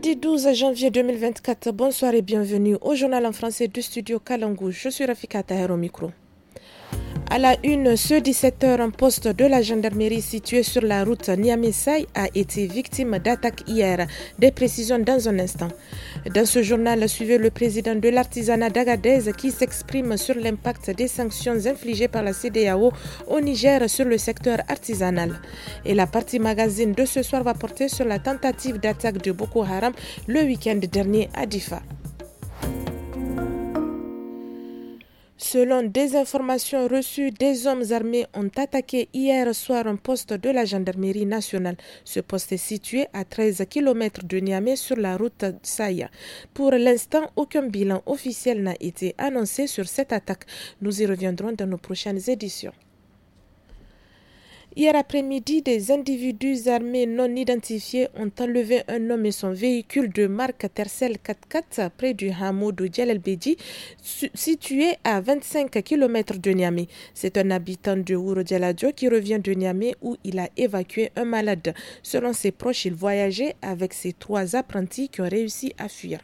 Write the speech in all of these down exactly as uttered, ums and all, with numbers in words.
Mardi douze janvier deux mille vingt-quatre, bonsoir et bienvenue au journal en français du studio Kalangou. Je suis Rafika Taher au micro. À la une, ce dix-sept heures, un poste de la gendarmerie situé sur la route Niamey-Saï a été victime d'attaques hier. Des précisions dans un instant. Dans ce journal, suivez le président de l'artisanat d'Agadez qui s'exprime sur l'impact des sanctions infligées par la C E D E A O au Niger sur le secteur artisanal. Et la partie magazine de ce soir va porter sur la tentative d'attaque de Boko Haram le week-end dernier à Difa. Selon des informations reçues, des hommes armés ont attaqué hier soir un poste de la gendarmerie nationale. Ce poste est situé à treize kilomètres de Niamey sur la route Saïa. Pour l'instant, aucun bilan officiel n'a été annoncé sur cette attaque. Nous y reviendrons dans nos prochaines éditions. Hier après-midi, des individus armés non identifiés ont enlevé un homme et son véhicule de marque Tercel quatre-quatre près du hameau de Djelelbedji, situé à vingt-cinq kilomètres de Niamey. C'est un habitant de Ouro Djaladio qui revient de Niamey où il a évacué un malade. Selon ses proches, il voyageait avec ses trois apprentis qui ont réussi à fuir.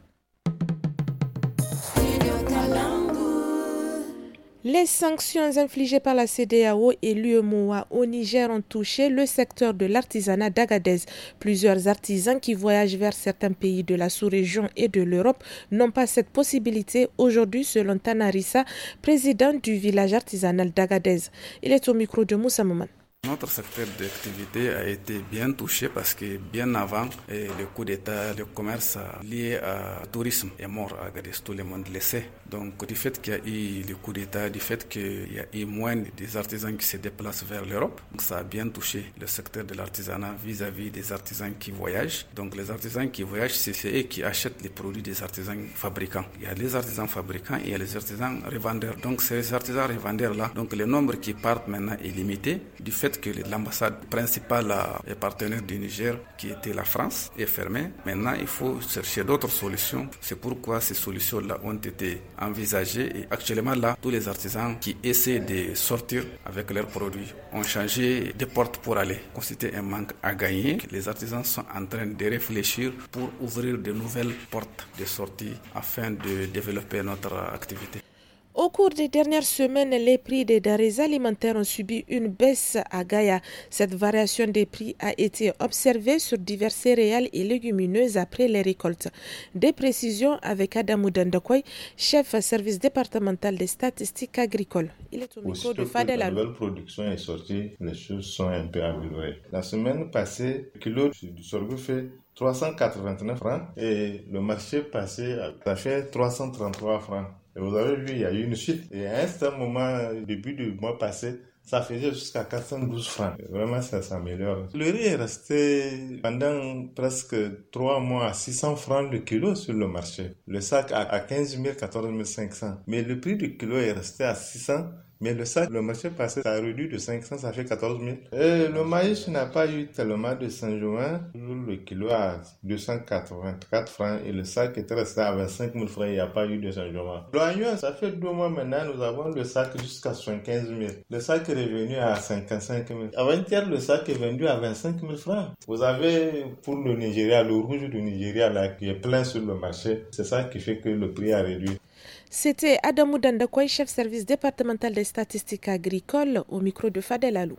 Les sanctions infligées par la C E D E A O et l'U E M O A au Niger ont touché le secteur de l'artisanat d'Agadez. Plusieurs artisans qui voyagent vers certains pays de la sous-région et de l'Europe n'ont pas cette possibilité aujourd'hui, selon Tanarissa, président du village artisanal d'Agadez. Il est au micro de Moussa Mouman. Notre secteur d'activité a été bien touché parce que bien avant eh, le coup d'État, le commerce lié au tourisme est mort à Agadez, tout le monde le sait. Donc du fait qu'il y a eu le coup d'État, du fait qu'il y a eu moins des artisans qui se déplacent vers l'Europe, donc ça a bien touché le secteur de l'artisanat vis-à-vis des artisans qui voyagent. Donc les artisans qui voyagent, c'est eux qui achètent les produits des artisans fabricants. Il y a les artisans fabricants et il y a les artisans revendeurs. Donc ces artisans revendeurs-là, donc le nombre qui partent maintenant est limité du fait que l'ambassade principale et partenaire du Niger, qui était la France, est fermée. Maintenant, il faut chercher d'autres solutions. C'est pourquoi ces solutions-là ont été envisagées. Et actuellement, là, tous les artisans qui essaient de sortir avec leurs produits ont changé de porte pour aller. Constituer un manque à gagner. Les artisans sont en train de réfléchir pour ouvrir de nouvelles portes de sortie afin de développer notre activité. Au cours des dernières semaines, les prix des denrées alimentaires ont subi une baisse à Gaïa. Cette variation des prix a été observée sur divers céréales et légumineuses après les récoltes. Des précisions avec Adamou Dandakoy, chef service départemental des statistiques agricoles. Il est au micro de Fadel Alou. La nouvelle production est sortie, les choses sont un peu améliorées. La semaine passée, le kilo du sorgho fait trois cent quatre-vingt-neuf francs et le marché passé, ça fait trois cent trente-trois francs. Et vous avez vu, il y a eu une chute. Et à un certain moment, début du mois passé, ça faisait jusqu'à quatre cent douze francs. Et vraiment, ça s'améliore. Le riz est resté pendant presque trois mois à six cents francs le kilo sur le marché. Le sac à quinze mille, quatorze mille cinq cents. Mais le prix du kilo est resté à six cents. Mais le sac, le marché passé, ça a réduit de cinq cents, ça fait quatorze mille. Et le maïs n'a pas eu tellement de changements. Le kilo à deux cent quatre-vingt-quatre francs et le sac était resté à vingt-cinq mille francs, il n'y a pas eu de changement. L'oignon, ça fait deux mois maintenant, nous avons le sac jusqu'à soixante-quinze mille. Le sac est revenu à cinquante-cinq mille. Avant-hier, le sac est vendu à vingt-cinq mille francs. Vous avez, pour le Nigeria, le rouge du Nigeria, là, qui est plein sur le marché. C'est ça qui fait que le prix a réduit. C'était Adamou Dandakoy, chef service départemental des statistiques agricoles, au micro de Fadel Alou.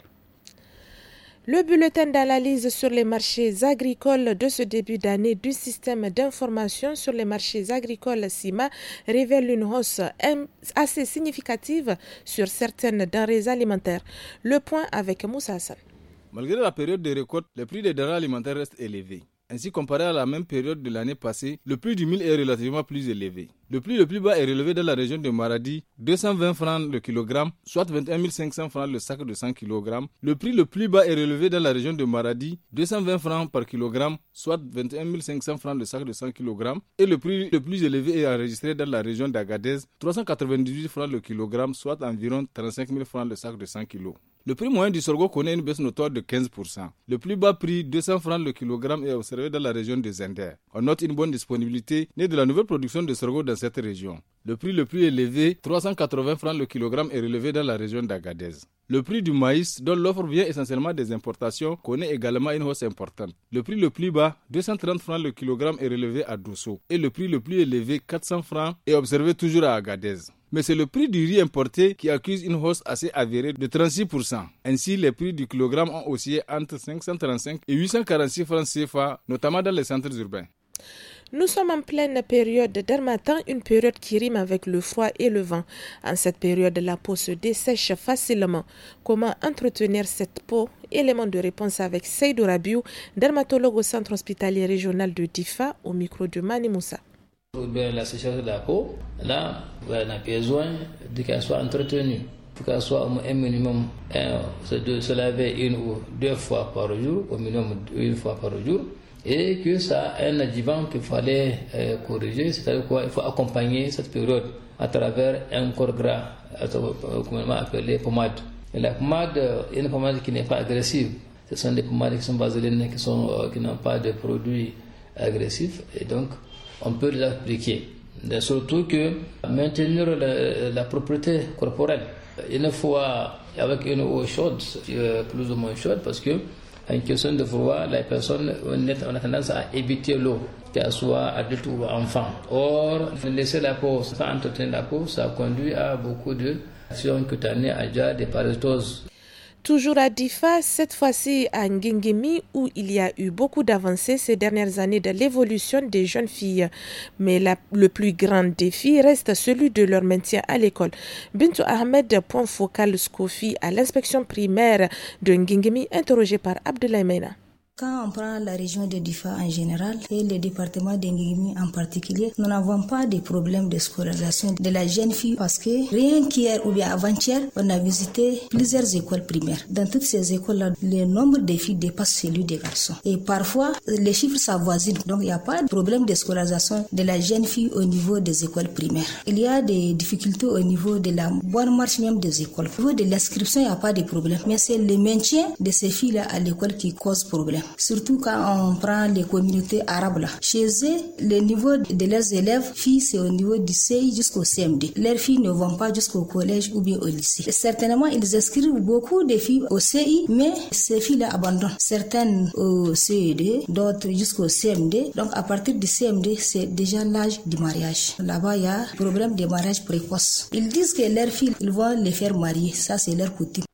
Le bulletin d'analyse sur les marchés agricoles de ce début d'année du système d'information sur les marchés agricoles S I M A révèle une hausse assez significative sur certaines denrées alimentaires. Le point avec Moussa Hassan. Malgré la période de récolte, les prix des denrées alimentaires restent élevés. Ainsi, comparé à la même période de l'année passée, le prix du mil est relativement plus élevé. Le prix le plus bas est relevé dans la région de Maradi, deux cent vingt francs le kilogramme, soit vingt et un mille cinq cents francs le sac de cent kilogrammes. Le prix le plus bas est relevé dans la région de Maradi, deux cent vingt francs par kilogramme, soit vingt et un mille cinq cents francs le sac de cent kilogrammes. Et le prix le plus élevé est enregistré dans la région d'Agadez, trois cent quatre-vingt-dix-huit francs le kilogramme, soit environ trente-cinq mille francs le sac de cent kilos. Le prix moyen du sorgho connaît une baisse notoire de quinze pour cent. Le plus bas prix, deux cents francs le kilogramme, est observé dans la région de Zender. On note une bonne disponibilité née de la nouvelle production de sorgho dans cette région. Le prix le plus élevé, trois cent quatre-vingts francs le kilogramme, est relevé dans la région d'Agadez. Le prix du maïs, dont l'offre vient essentiellement des importations, connaît également une hausse importante. Le prix le plus bas, deux cent trente francs le kilogramme, est relevé à Dosso. Et le prix le plus élevé, quatre cents francs, est observé toujours à Agadez. Mais c'est le prix du riz importé qui accuse une hausse assez avérée de trente-six pour cent. Ainsi, les prix du kilogramme ont oscillé entre cinq cent trente-cinq et huit cent quarante-six francs C F A, notamment dans les centres urbains. Nous sommes en pleine période d'harmattan, une période qui rime avec le froid et le vent. En cette période, la peau se dessèche facilement. Comment entretenir cette peau? Élément de réponse avec Seydou Rabiou, dermatologue au centre hospitalier régional de Difa, au micro de Mani Moussa. La sécheresse de la peau, là, on a besoin de qu'elle soit entretenue. Il faut qu'elle soit un minimum, un, de se laver une ou deux fois par jour, au minimum une fois par jour, et que ça a un adjuvant qu'il fallait euh, corriger, c'est-à-dire quoi, il faut accompagner cette période à travers un corps gras, communément appelé pommade. Et la pommade est une pommade qui n'est pas agressive. Ce sont des pommades qui sont vasélines, qui, sont, euh, qui n'ont pas de produits agressifs, et donc on peut les appliquer. Mais surtout que maintenir la, la propreté corporelle. Une fois avec une eau chaude, plus ou moins chaude, parce que en question de froid, la personne on a tendance à éviter l'eau, qu'elle soit adulte ou enfant. Or, laisser la peau sans entretenir la peau, ça conduit à beaucoup d'actions cutanées, à déjà des parasitoses. Toujours à Difa, cette fois-ci à Nguingimi, où il y a eu beaucoup d'avancées ces dernières années de l'évolution des jeunes filles. Mais la, le plus grand défi reste celui de leur maintien à l'école. Bintou Ahmed, point focal Scofi à l'inspection primaire de Nguingimi, interrogé par Abdoulaye Meina. Quand on prend la région de Difa en général et le département d'Nguingimi en particulier, nous n'avons pas de problème de scolarisation de la jeune fille parce que rien qu'hier ou bien avant-hier, on a visité plusieurs écoles primaires. Dans toutes ces écoles-là, le nombre de filles dépasse celui des garçons. Et parfois, les chiffres s'avoisinent. Donc, il n'y a pas de problème de scolarisation de la jeune fille au niveau des écoles primaires. Il y a des difficultés au niveau de la bonne marche même des écoles. Au niveau de l'inscription, il n'y a pas de problème. Mais c'est le maintien de ces filles-là à l'école qui cause problème. Surtout quand on prend les communautés arabes là. Chez eux, le niveau de leurs élèves, filles, c'est au niveau du C I jusqu'au C M D. Leurs filles ne vont pas jusqu'au collège ou bien au lycée. Et certainement, ils inscrivent beaucoup de filles au C I, mais ces filles-là abandonnent. Certaines au C E D, d'autres jusqu'au C M D. Donc, à partir du C M D, c'est déjà l'âge du mariage. Là-bas, il y a problème de mariage précoce. Ils disent que leurs filles, ils vont les faire marier. Ça, c'est leur coutume.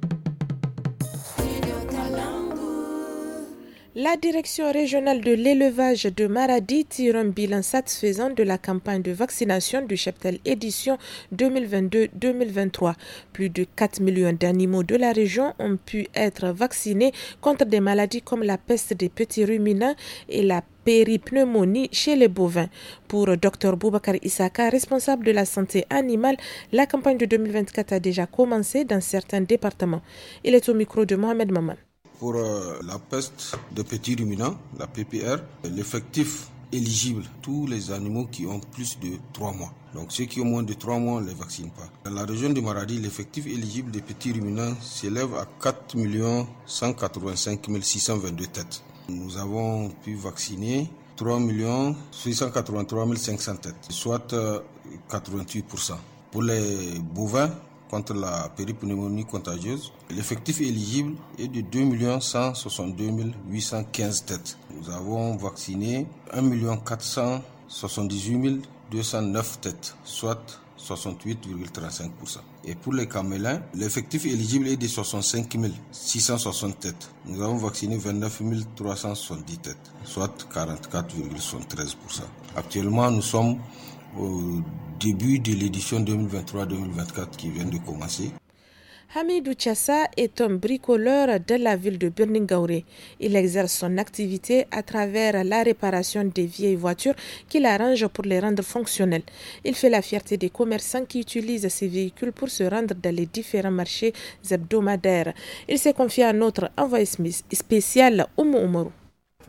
La direction régionale de l'élevage de Maradi tire un bilan satisfaisant de la campagne de vaccination du cheptel édition deux mille vingt-deux deux mille vingt-trois. Plus de quatre millions d'animaux de la région ont pu être vaccinés contre des maladies comme la peste des petits ruminants et la péripneumonie chez les bovins. Pour Dr Boubacar Issaka, responsable de la santé animale, la campagne de deux mille vingt-quatre a déjà commencé dans certains départements. Il est au micro de Mohamed Maman. Pour euh, la peste de petits ruminants, la P P R, l'effectif éligible, tous les animaux qui ont plus de trois mois. Donc ceux qui ont moins de trois mois, on ne les vaccine pas. Dans la région de Maradi, l'effectif éligible des petits ruminants s'élève à quatre millions cent quatre-vingt-cinq mille six cent vingt-deux têtes. Nous avons pu vacciner trois millions six cent quatre-vingt-trois mille cinq cents têtes, soit euh, quatre-vingt-huit pour cent. Pour les bovins, contre la péripneumonie contagieuse, l'effectif éligible est de deux millions cent soixante-deux mille huit cent quinze têtes. Nous avons vacciné un million quatre cent soixante-dix-huit mille deux cent neuf têtes, soit soixante-huit virgule trente-cinq pour cent. Et pour les camélins, l'effectif éligible est de soixante-cinq mille six cent soixante têtes. Nous avons vacciné vingt-neuf mille trois cent soixante-dix têtes, soit quarante-quatre virgule soixante-treize pour cent. Actuellement, nous sommes au début de l'édition deux mille vingt-trois deux mille vingt-quatre qui vient de commencer. Hamidou Tchassa est un bricoleur de la ville de Birningaouré. Il exerce son activité à travers la réparation des vieilles voitures qu'il arrange pour les rendre fonctionnelles. Il fait la fierté des commerçants qui utilisent ces véhicules pour se rendre dans les différents marchés hebdomadaires. Il s'est confié à notre envoyé spécial Oumou Oumarou.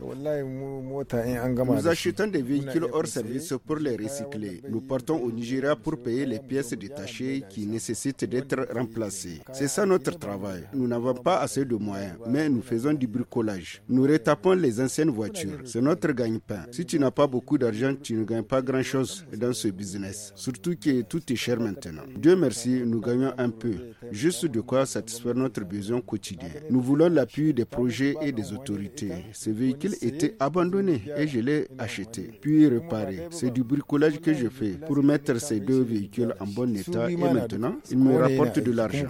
Nous achetons des véhicules hors service pour les recycler. Nous partons au Nigeria pour payer les pièces détachées qui nécessitent d'être remplacées. C'est ça notre travail. Nous n'avons pas assez de moyens, mais nous faisons du bricolage. Nous retapons les anciennes voitures. C'est notre gagne-pain. Si tu n'as pas beaucoup d'argent, tu ne gagnes pas grand-chose dans ce business. Surtout que tout est cher maintenant. Dieu merci, nous gagnons un peu. Juste de quoi satisfaire notre besoin quotidien. Nous voulons l'appui des projets et des autorités. Ces véhicules étaient abandonnés et je l'ai acheté, puis réparé. C'est du bricolage que je fais pour mettre ces deux véhicules en bon état et maintenant, ils me rapportent de l'argent.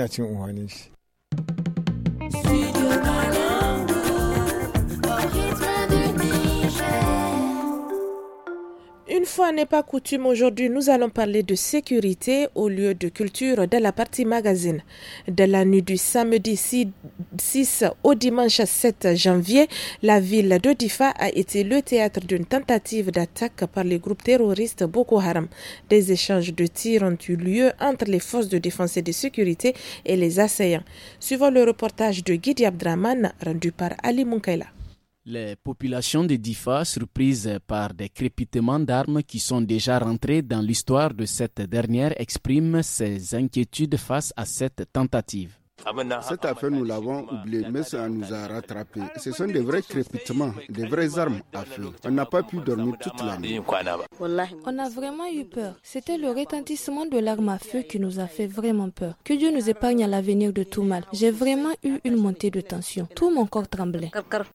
Une fois n'est pas coutume, aujourd'hui nous allons parler de sécurité au lieu de culture de la partie magazine. De la nuit du samedi six au dimanche sept janvier, la ville de Difa a été le théâtre d'une tentative d'attaque par les groupes terroristes Boko Haram. Des échanges de tirs ont eu lieu entre les forces de défense et de sécurité et les assaillants. Suivant le reportage de Guidi Abdraman rendu par Ali Munkaila. Les populations de Difa, surprises par des crépitements d'armes qui sont déjà rentrés dans l'histoire de cette dernière, expriment ses inquiétudes face à cette tentative. Cette affaire, nous l'avons oubliée, mais ça nous a rattrapés. Ce sont des vrais crépitements, des vraies armes à feu. On n'a pas pu dormir toute la nuit. On a vraiment eu peur. C'était le retentissement de l'arme à feu qui nous a fait vraiment peur. Que Dieu nous épargne à l'avenir de tout mal. J'ai vraiment eu une montée de tension. Tout mon corps tremblait.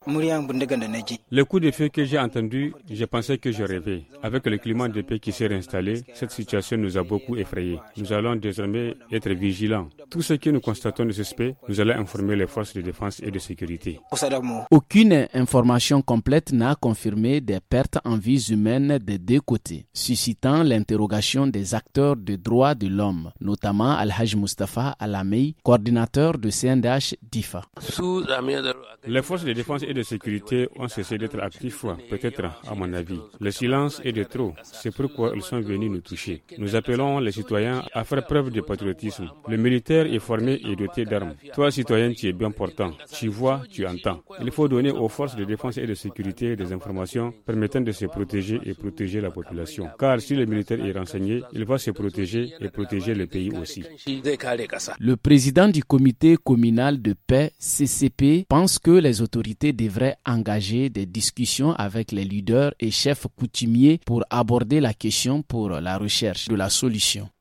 Le coup de feu que j'ai entendu, j'ai pensé que je rêvais. Avec le climat de paix qui s'est réinstallé, cette situation nous a beaucoup effrayés. Nous allons désormais être vigilants. Tout ce que nous constatons de suspect, nous allons informer les forces de défense et de sécurité. Aucune information complète n'a confirmé des pertes en vies humaines des deux côtés, suscitant l'interrogation des acteurs des droits de l'homme, notamment Al-Haj Mustafa Alamei, coordinateur de C N D H Difa. Les forces de défense et de sécurité ont cessé d'être actifs, peut-être à mon avis. Le silence est de trop, c'est pourquoi ils sont venus nous toucher. Nous appelons les citoyens à faire preuve de patriotisme. Le militaire est formé et doté d'armes. Toi, citoyen, tu es bien portant. Tu vois, tu entends. Il faut donner aux forces de défense et de sécurité des informations permettant de se protéger et protéger la population. Car si le militaire est renseigné, il va se protéger et protéger le pays aussi. Le président du comité communal de paix, C C P, pense que les autorités devraient engager des discussions avec les leaders et chefs coutumiers pour aborder la question pour la recherche de la solution.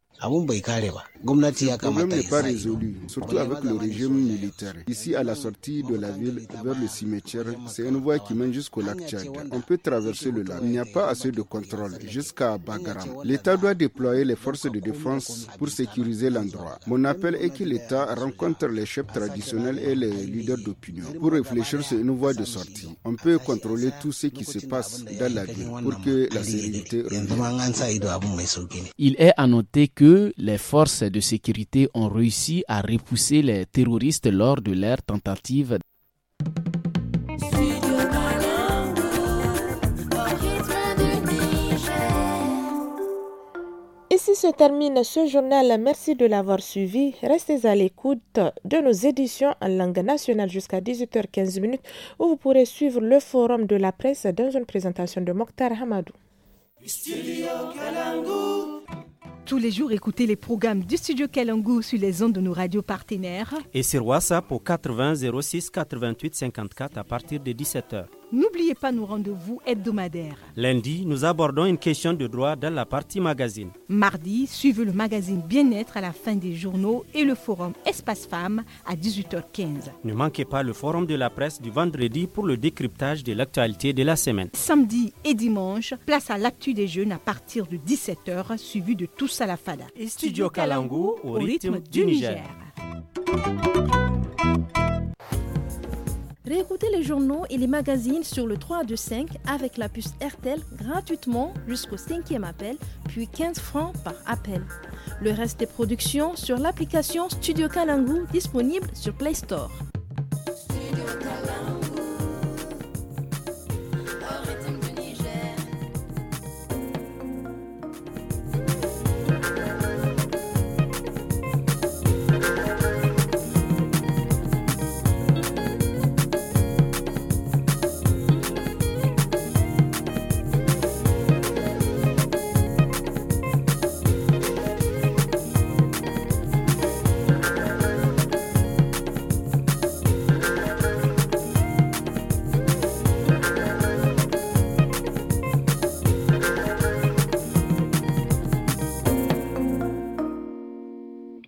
Le problème n'est pas résolu, surtout avec le régime militaire. Ici, à la sortie de la ville, vers le cimetière, c'est une voie qui mène jusqu'au lac Tchad. On peut traverser le lac. Il n'y a pas assez de contrôle jusqu'à Bagaram. L'État doit déployer les forces de défense pour sécuriser l'endroit. Mon appel est que l'État rencontre les chefs traditionnels et les leaders d'opinion pour réfléchir sur une voie de sortie. On peut contrôler tout ce qui se passe dans la ville pour que la sérénité revienne. Il est à noter que les forces de sécurité ont réussi à repousser les terroristes lors de leur tentative. Ici se termine ce journal. Merci de l'avoir suivi. Restez à l'écoute de nos éditions en langue nationale jusqu'à dix-huit heures quinze où vous pourrez suivre le forum de la presse dans une présentation de Mokhtar Hamadou. Tous les jours, écoutez les programmes du Studio Kalangu sur les ondes de nos radios partenaires. Et sur WhatsApp au quatre-vingts zéro six quatre-vingt-huit cinquante-quatre à partir de dix-sept heures. N'oubliez pas nos rendez-vous hebdomadaires. Lundi, nous abordons une question de droit dans la partie magazine. Mardi, suivez le magazine Bien-être à la fin des journaux et le forum Espace Femmes à dix-huit heures quinze. Ne manquez pas le forum de la presse du vendredi pour le décryptage de l'actualité de la semaine. Samedi et dimanche, place à l'actu des jeunes à partir de dix-sept heures, suivi de Tous à la Fada. Et Studio Kalangu au rythme du Niger. Réécoutez les journaux et les magazines sur le trois deux cinq avec la puce R T L gratuitement jusqu'au cinquième appel, puis quinze francs par appel. Le reste des productions sur l'application Studio Kalangu disponible sur Play Store. Studio Kalangu.